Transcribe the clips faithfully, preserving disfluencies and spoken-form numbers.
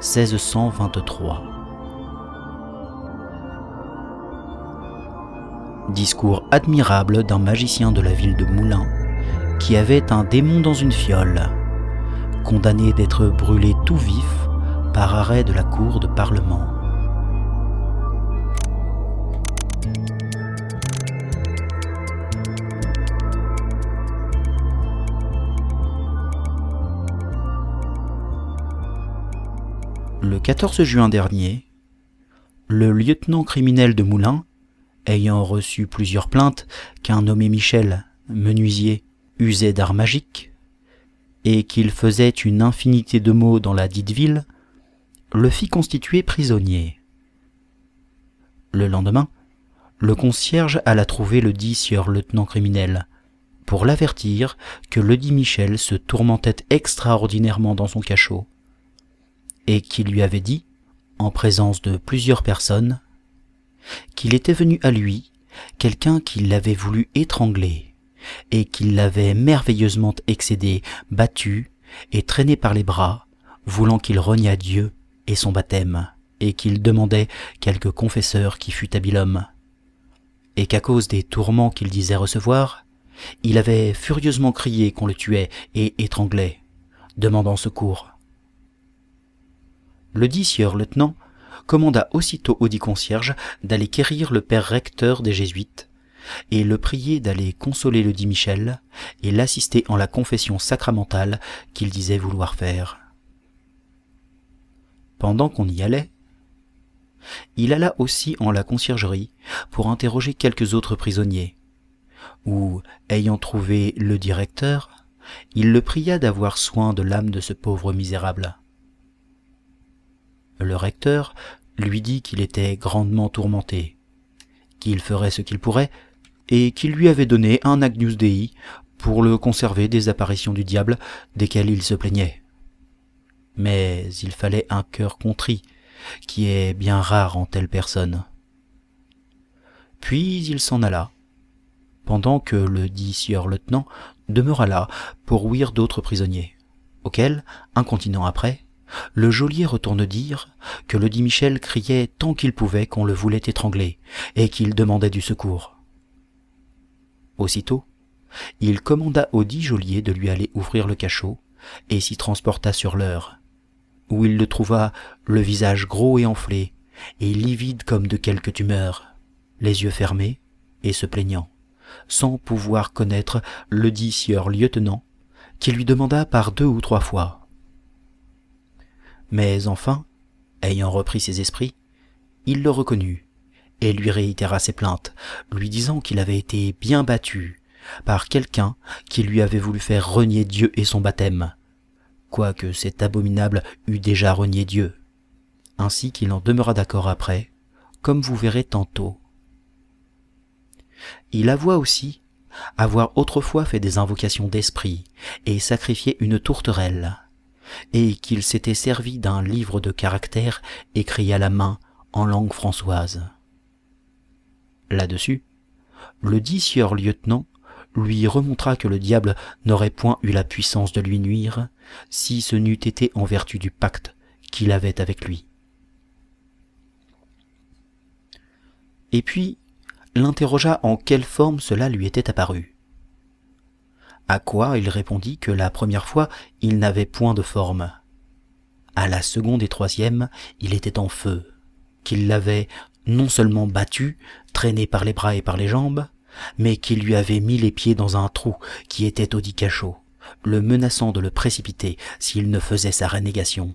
seize cent vingt-trois. Discours admirable d'un magicien de la ville de Moulins qui avait un démon dans une fiole, condamné d'être brûlé tout vif par arrêt de la cour de parlement. Le quatorze juin dernier, le lieutenant criminel de Moulins, ayant reçu plusieurs plaintes qu'un nommé Michel, menuisier, usait d'arts magiques, et qu'il faisait une infinité de maux dans la dite ville, le fit constituer prisonnier. Le lendemain, le concierge alla trouver le dit sieur lieutenant criminel, pour l'avertir que le dit Michel se tourmentait extraordinairement dans son cachot, et qu'il lui avait dit, en présence de plusieurs personnes, qu'il était venu à lui quelqu'un qui l'avait voulu étrangler, et qu'il l'avait merveilleusement excédé, battu et traîné par les bras, voulant qu'il reniât Dieu et son baptême, et qu'il demandait quelque confesseur qui fût habile homme, et qu'à cause des tourments qu'il disait recevoir, il avait furieusement crié qu'on le tuait et étranglait, demandant secours. Le dit sieur lieutenant commanda aussitôt au dit concierge d'aller quérir le père recteur des Jésuites, et le prier d'aller consoler le dit Michel et l'assister en la confession sacramentale qu'il disait vouloir faire. Pendant qu'on y allait, il alla aussi en la conciergerie pour interroger quelques autres prisonniers, où, ayant trouvé le directeur, il le pria d'avoir soin de l'âme de ce pauvre misérable. Le recteur lui dit qu'il était grandement tourmenté, qu'il ferait ce qu'il pourrait, et qu'il lui avait donné un Agnus Dei pour le conserver des apparitions du diable desquelles il se plaignait. Mais il fallait un cœur contrit, qui est bien rare en telle personne. Puis il s'en alla, pendant que le dit sieur lieutenant demeura là pour ouïr d'autres prisonniers, auxquels, incontinent après, le geôlier retourne dire que le dit Michel criait tant qu'il pouvait qu'on le voulait étrangler, et qu'il demandait du secours. Aussitôt, il commanda au dit geôlier de lui aller ouvrir le cachot, et s'y transporta sur l'heure, où il le trouva le visage gros et enflé, et livide comme de quelque tumeur, les yeux fermés, et se plaignant, sans pouvoir connaître le dit sieur lieutenant, qui lui demanda par deux ou trois fois. Mais enfin, ayant repris ses esprits, il le reconnut, et lui réitéra ses plaintes, lui disant qu'il avait été bien battu par quelqu'un qui lui avait voulu faire renier Dieu et son baptême, quoique cet abominable eût déjà renié Dieu, ainsi qu'il en demeura d'accord après, comme vous verrez tantôt. Il avoua aussi avoir autrefois fait des invocations d'esprit et sacrifié une tourterelle, et qu'il s'était servi d'un livre de caractères écrit à la main en langue françoise. Là-dessus, le dit sieur lieutenant lui remontra que le diable n'aurait point eu la puissance de lui nuire si ce n'eût été en vertu du pacte qu'il avait avec lui. Et puis, l'interrogea en quelle forme cela lui était apparu. À quoi il répondit que la première fois, il n'avait point de forme. À la seconde et troisième, il était en feu, qu'il l'avait non seulement battu, traîné par les bras et par les jambes, mais qu'il lui avait mis les pieds dans un trou qui était au dit cachot, le menaçant de le précipiter s'il ne faisait sa rénégation.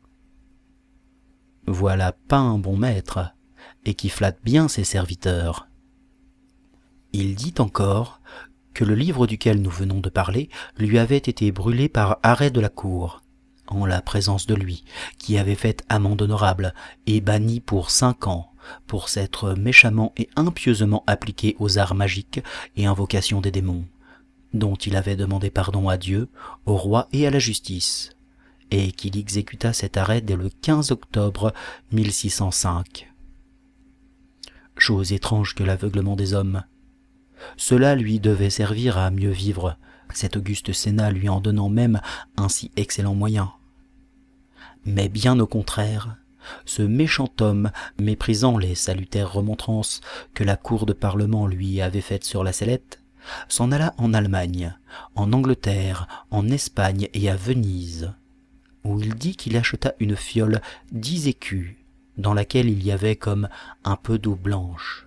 Voilà pas un bon maître, et qui flatte bien ses serviteurs. Il dit encore que le livre duquel nous venons de parler lui avait été brûlé par arrêt de la cour, en la présence de lui, qui avait fait amende honorable, et banni pour cinq ans, pour s'être méchamment et impieusement appliqué aux arts magiques et invocations des démons, dont il avait demandé pardon à Dieu, au roi et à la justice, et qu'il exécuta cet arrêt dès le quinze octobre mille six cent cinq. Chose étrange que l'aveuglement des hommes. Cela lui devait servir à mieux vivre, cet auguste Sénat lui en donnant même un si excellent moyen. Mais bien au contraire, ce méchant homme, méprisant les salutaires remontrances que la cour de parlement lui avait faites sur la sellette, s'en alla en Allemagne, en Angleterre, en Espagne et à Venise, où il dit qu'il acheta une fiole dix écus, dans laquelle il y avait comme un peu d'eau blanche,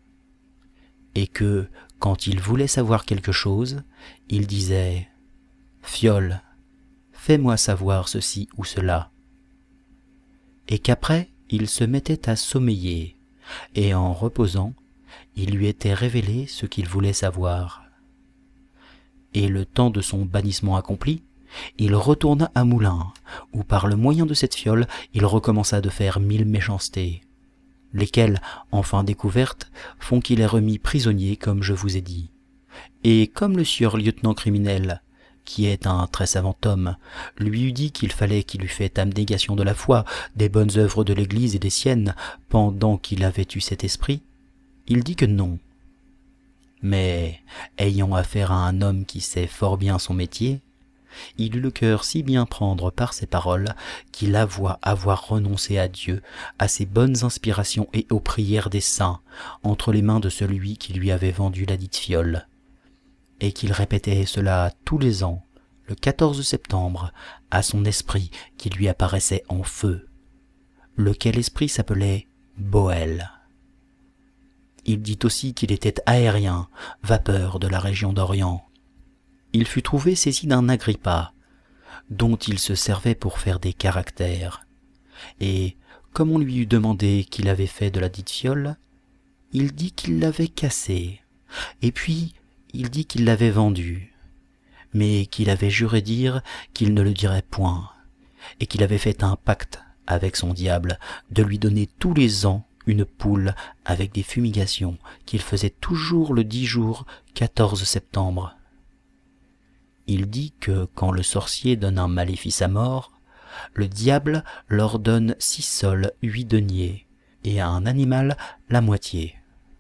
et que, quand il voulait savoir quelque chose, il disait « Fiole, fais-moi savoir ceci ou cela », et qu'après il se mettait à sommeiller, et en reposant, il lui était révélé ce qu'il voulait savoir. Et le temps de son bannissement accompli, il retourna à Moulins, où par le moyen de cette fiole, il recommença de faire mille méchancetés, lesquelles, enfin découvertes, font qu'il est remis prisonnier comme je vous ai dit. Et comme le sieur lieutenant criminel, qui est un très savant homme, lui eût dit qu'il fallait qu'il eût fait abnégation de la foi, des bonnes œuvres de l'Église et des siennes, pendant qu'il avait eu cet esprit, il dit que non. Mais, ayant affaire à un homme qui sait fort bien son métier, il eut le cœur si bien prendre par ses paroles qu'il avoua avoir renoncé à Dieu, à ses bonnes inspirations et aux prières des saints, entre les mains de celui qui lui avait vendu la dite fiole, et qu'il répétait cela tous les ans, le quatorze septembre, à son esprit qui lui apparaissait en feu, lequel esprit s'appelait Boël. Il dit aussi qu'il était aérien, vapeur de la région d'Orient. Il fut trouvé saisi d'un agrippa, dont il se servait pour faire des caractères, et, comme on lui eut demandé qu'il avait fait de la dite fiole, il dit qu'il l'avait cassée, et puis il dit qu'il l'avait vendue, mais qu'il avait juré dire qu'il ne le dirait point, et qu'il avait fait un pacte avec son diable de lui donner tous les ans une poule avec des fumigations qu'il faisait toujours le dix jours quatorze septembre. Il dit que quand le sorcier donne un maléfice à mort, le diable leur donne six sols huit deniers, et à un animal la moitié.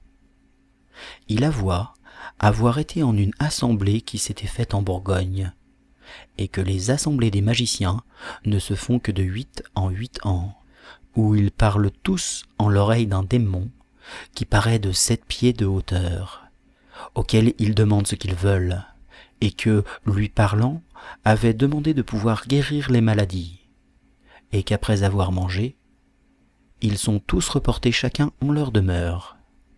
Il avoua avoir été en une assemblée qui s'était faite en Bourgogne, et que les assemblées des magiciens ne se font que de huit en huit ans, où ils parlent tous en l'oreille d'un démon qui paraît de sept pieds de hauteur, auquel ils demandent ce qu'ils veulent, et que, lui parlant, avait demandé de pouvoir guérir les maladies, et qu'après avoir mangé, ils sont tous reportés chacun en leur demeure.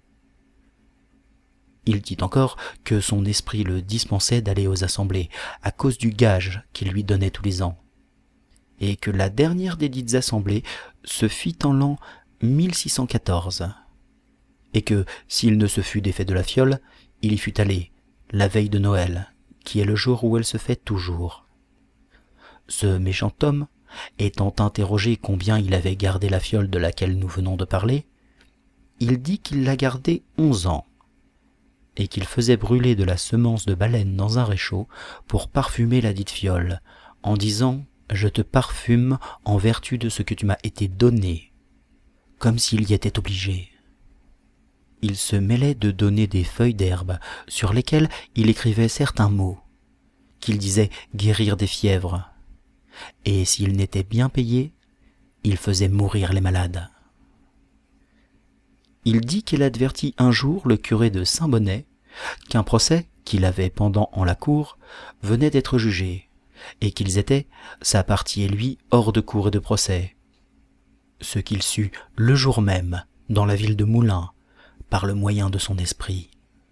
Il dit encore que son esprit le dispensait d'aller aux assemblées à cause du gage qu'il lui donnait tous les ans, et que la dernière des dites assemblées se fit en l'an mille six cent quatorze, et que, s'il ne se fût défait de la fiole, il y fût allé, la veille de Noël, qui est le jour où elle se fait toujours. Ce méchant homme, étant interrogé combien il avait gardé la fiole de laquelle nous venons de parler, il dit qu'il l'a gardée onze ans, et qu'il faisait brûler de la semence de baleine dans un réchaud pour parfumer la dite fiole, en disant « Je te parfume en vertu de ce que tu m'as été donné », comme s'il y était obligé. Il se mêlait de donner des feuilles d'herbe sur lesquelles il écrivait certains mots, qu'il disait guérir des fièvres, et s'il n'était bien payé, il faisait mourir les malades. Il dit qu'il advertit un jour le curé de Saint-Bonnet qu'un procès qu'il avait pendant en la cour venait d'être jugé, et qu'ils étaient, sa partie et lui, hors de cour et de procès. Ce qu'il sut le jour même, dans la ville de Moulins, par le moyen de son esprit.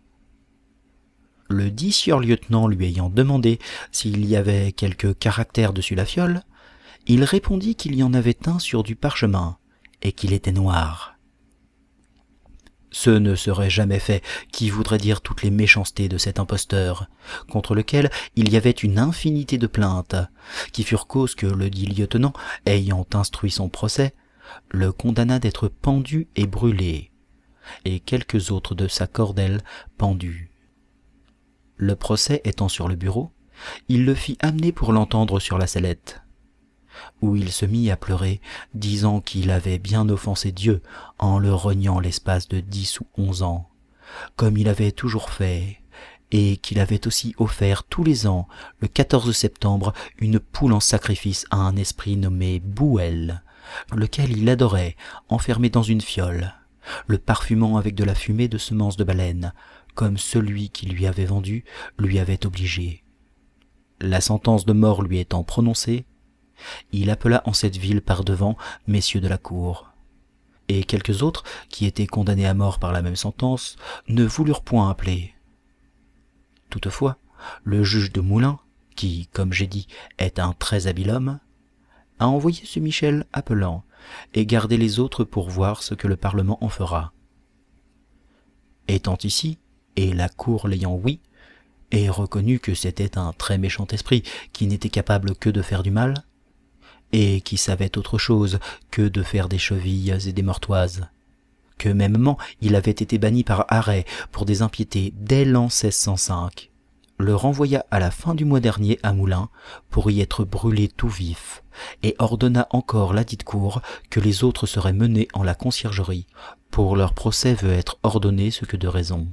Le dit sieur lieutenant lui ayant demandé s'il y avait quelque caractère dessus la fiole, il répondit qu'il y en avait un sur du parchemin, et qu'il était noir. Ce ne serait jamais fait qui voudrait dire toutes les méchancetés de cet imposteur, contre lequel il y avait une infinité de plaintes, qui furent cause que le dit lieutenant, ayant instruit son procès, le condamna d'être pendu et brûlé, et quelques autres de sa cordelle pendus. Le procès étant sur le bureau, il le fit amener pour l'entendre sur la sellette, où il se mit à pleurer, disant qu'il avait bien offensé Dieu en le rognant l'espace de dix ou onze ans, comme il avait toujours fait, et qu'il avait aussi offert tous les ans, le quatorze septembre, une poule en sacrifice à un esprit nommé Bouel, lequel il adorait, enfermé dans une fiole, le parfumant avec de la fumée de semences de baleine, comme celui qui lui avait vendu lui avait obligé. La sentence de mort lui étant prononcée, il appela en cette ville par-devant messieurs de la cour. Et quelques autres, qui étaient condamnés à mort par la même sentence, ne voulurent point appeler. Toutefois, le juge de Moulins, qui, comme j'ai dit, est un très habile homme, a envoyé ce Michel appelant, et gardé les autres pour voir ce que le Parlement en fera. Étant ici, et la cour l'ayant ouï, et reconnu que c'était un très méchant esprit qui n'était capable que de faire du mal, et qui savait autre chose que de faire des chevilles et des mortoises, que mêmement il avait été banni par arrêt pour des impiétés dès l'an seize cent cinq, le renvoya à la fin du mois dernier à Moulins pour y être brûlé tout vif, et ordonna encore ladite cour que les autres seraient menés en la conciergerie, pour leur procès veut être ordonné ce que de raison.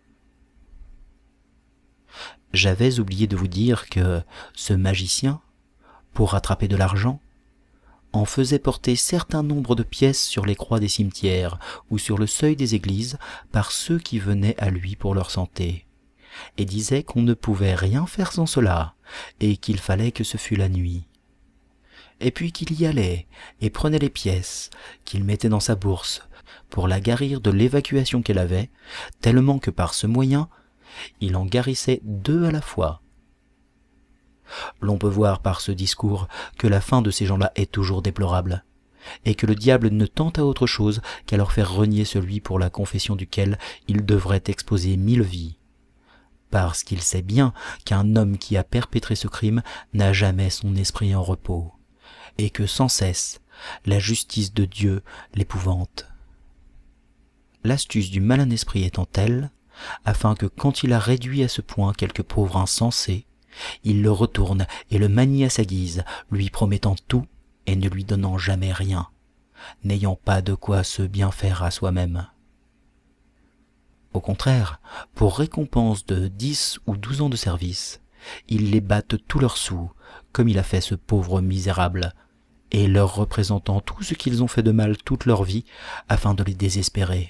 J'avais oublié de vous dire que ce magicien, pour rattraper de l'argent, en faisait porter certain nombre de pièces sur les croix des cimetières ou sur le seuil des églises par ceux qui venaient à lui pour leur santé, et disait qu'on ne pouvait rien faire sans cela, et qu'il fallait que ce fût la nuit. Et puis qu'il y allait, et prenait les pièces, qu'il mettait dans sa bourse, pour la guérir de l'évacuation qu'elle avait, tellement que par ce moyen, il en guérissait deux à la fois. L'on peut voir par ce discours que la fin de ces gens-là est toujours déplorable, et que le diable ne tente à autre chose qu'à leur faire renier celui pour la confession duquel il devrait exposer mille vies, parce qu'il sait bien qu'un homme qui a perpétré ce crime n'a jamais son esprit en repos, et que sans cesse la justice de Dieu l'épouvante. L'astuce du malin esprit étant telle, afin que quand il a réduit à ce point quelque pauvre insensé, il le retourne et le manie à sa guise, lui promettant tout et ne lui donnant jamais rien, n'ayant pas de quoi se bien faire à soi-même. Au contraire, pour récompense de dix ou douze ans de service, il les batte tous leurs sous, comme il a fait ce pauvre misérable, et leur représentant tout ce qu'ils ont fait de mal toute leur vie, afin de les désespérer.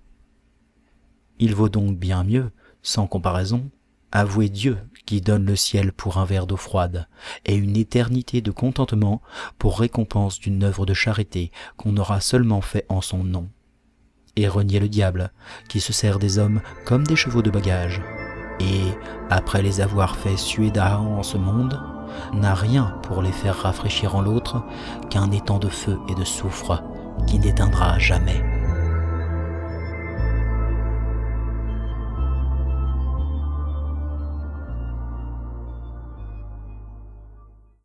Il vaut donc bien mieux, sans comparaison, avouer Dieu qui donne le ciel pour un verre d'eau froide et une éternité de contentement pour récompense d'une œuvre de charité qu'on aura seulement fait en son nom, et renier le diable qui se sert des hommes comme des chevaux de bagage et, après les avoir fait suer d'Ahan en ce monde, n'a rien pour les faire rafraîchir en l'autre qu'un étang de feu et de soufre qui n'éteindra jamais.